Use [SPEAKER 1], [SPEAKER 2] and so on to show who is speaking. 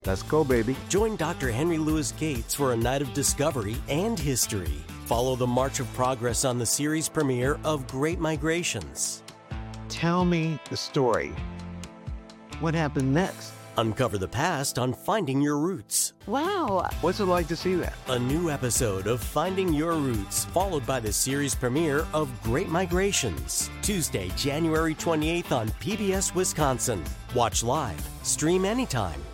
[SPEAKER 1] Let's go, baby.
[SPEAKER 2] Join Dr. Henry Louis Gates for a night of discovery and history. Follow the march of progress on the series premiere of Great Migrations.
[SPEAKER 1] Tell me the story. What happened next?
[SPEAKER 2] Uncover the past on Finding Your Roots.
[SPEAKER 3] Wow.
[SPEAKER 1] What's it like to see that?
[SPEAKER 2] A new episode of Finding Your Roots, followed by the series premiere of Great Migrations. Tuesday, January 28th on PBS Wisconsin. Watch live, stream anytime.